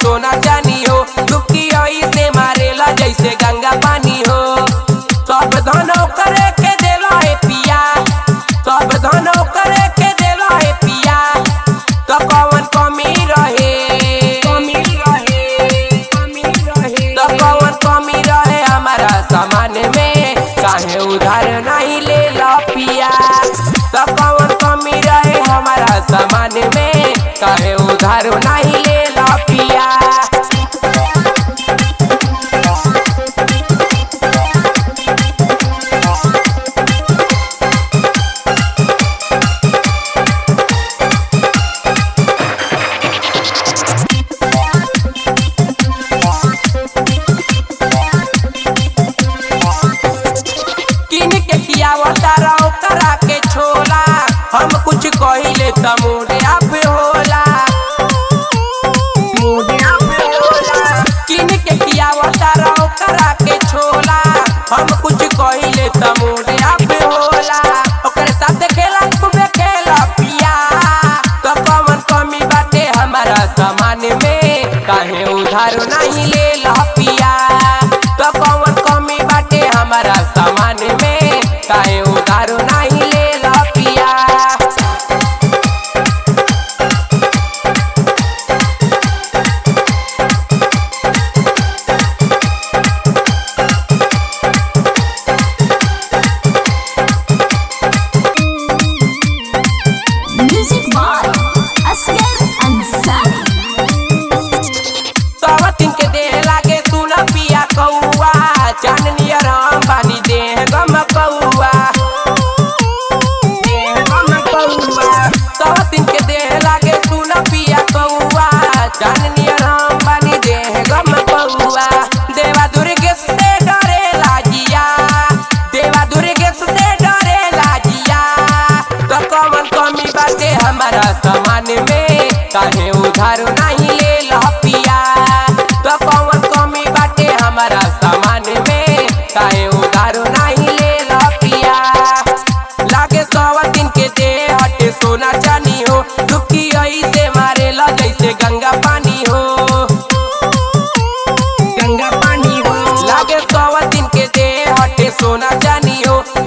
सोना चानी हो। डुबकी ऐसे मारेला जैसे गंगा पानी हो। सब धनो करे के देला है पिया, सब धनो करे के देला है पिया। तो कौन कमी रहे, तो कौन कमी रहे हमारा सामान में, काहे उधार नहीं ले ला पिया। तो कौन कमी रहे हमारा सामान में, काहे उधार नहीं ले ला पिया। करा के छोला हम कुछ कहिले त मोरे आप होला, किन के खियावता रहो करा के छोला हम कुछ कहिले त मोरे आप होला। ओकरे साथ खेला खूबे खेला पिया। तो कौन कमी बाटे हमारा सामान में, काहे उधार नहीं ले ला पिया। तो कौन कमी बाटे हमारा सामान में, काहे उधार नहीं ले ला पिया। Music by Asghar Ansari। सावतिन के देह लागे सुना पिया कौआ, चांदनी राम बानी देह गम कौआ, सावतिन के देह लागे सुना पिया कौआ, चांदनी राम बानी देह गम कौआ। देवा दुर्गे से डरे लाजिया, देवा दुर्गे से डरे लाजिया। तो कौन कमी बाटे हमारा सामान में, काहे उधार नहीं ले ला पिया। तो कौन कमी बाटे हमारा सामान में, काहे उधार नहीं ले ला पिया। लागे सावतिन के देह हटे सोना चानी हो। डुबकी ऐसे मारेला जैसे गंगा पानी हो, गंगा पानी हो। लागे सावतिन के देह हटे सोना चानी हो।